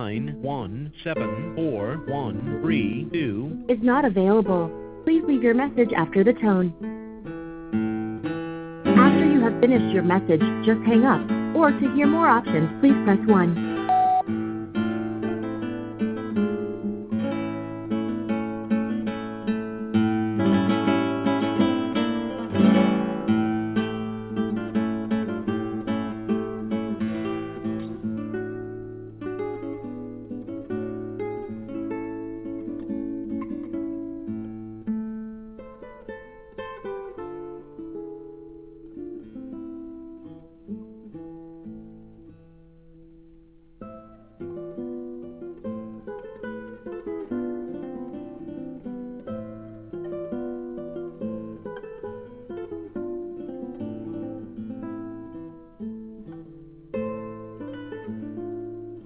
9174132 is not available. Please leave your message after the tone. After you have finished your message, just hang up. Or to hear more options, please press 1.